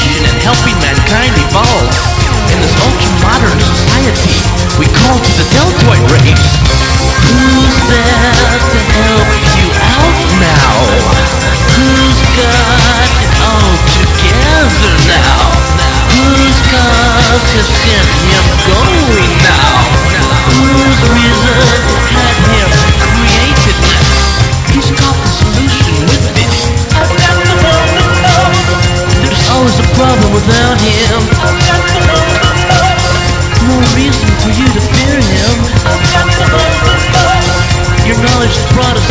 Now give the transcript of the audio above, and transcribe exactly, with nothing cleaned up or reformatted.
solution and helping mankind evolve. In this ultra-modern society, we call to the Deltoid race. Who's there to help you out now? Who's got it all together now? Whose cause has sent him going now? Whose reason had him createdness? He's got the solution with it. There's always a problem without him. No reason for you to fear him. Your knowledge has brought us